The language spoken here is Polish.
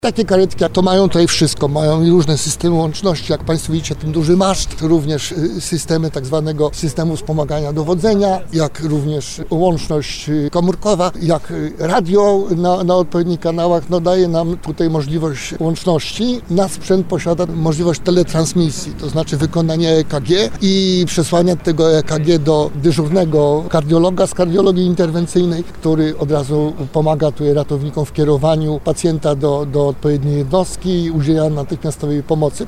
Takie karetki to mają tutaj wszystko, mają różne systemy łączności, jak Państwo widzicie, ten duży maszt, również systemy tak zwanego systemu wspomagania dowodzenia, jak również łączność komórkowa, jak radio na odpowiednich kanałach, daje nam tutaj możliwość łączności. Nasz sprzęt posiada możliwość teletransmisji, to znaczy wykonania EKG i przesłania tego EKG do dyżurnego kardiologa z kardiologii interwencyjnej, który od razu pomaga tutaj ratownikom w kierowaniu pacjenta do odpowiedniej jednostki i udziela natychmiastowej pomocy.